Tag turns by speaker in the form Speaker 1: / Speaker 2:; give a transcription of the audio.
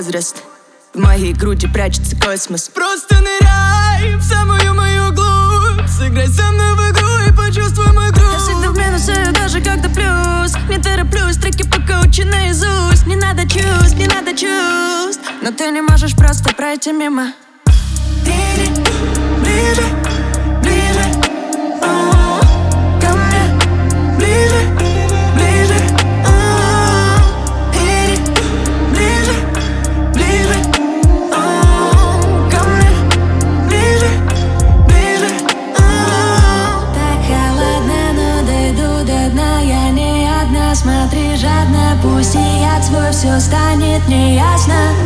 Speaker 1: возраст. В моей груди прячется космос. Просто ныряй в самую мою глубь. Сыграй со мной в игру и почувствуй мой груз.
Speaker 2: Я всегда в минусе, даже когда плюс. Не тороплюсь, треки пока учу наизусть. Не надо чувств, не надо чувств. Но ты не можешь просто пройти мимо. Иди ближе, ближе, ко мне. Ближе, ближе, иди ближе, ближе, ко мне. Ближе, ближе, так холодно, но дойду до дна. Я не одна, смотри жадно. Пусть и яд свой, все станет неясно.